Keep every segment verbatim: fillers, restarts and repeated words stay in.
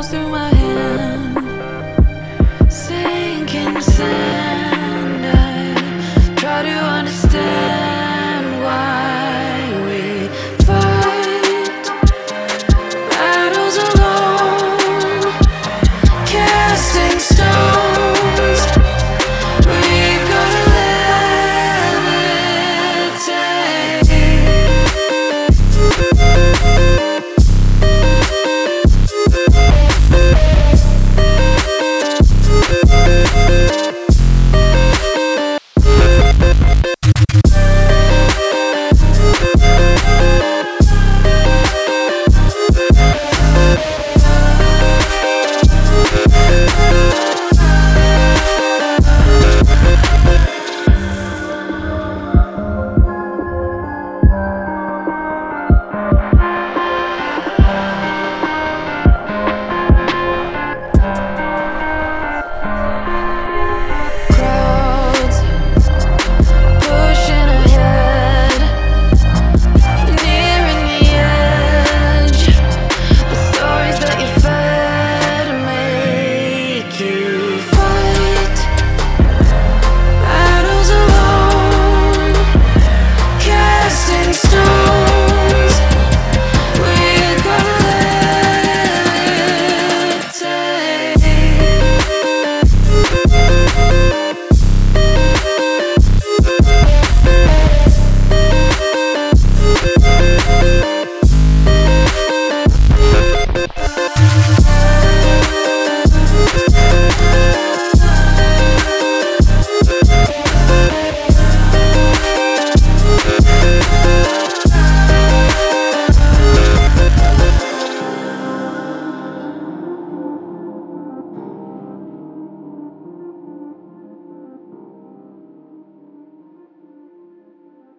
flows through my hand, sinking sand. I try to understand why we fight battles alone, casting stones. We've gotta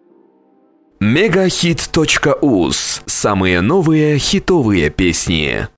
Мегахит точка уз. Самые новые хитовые песни.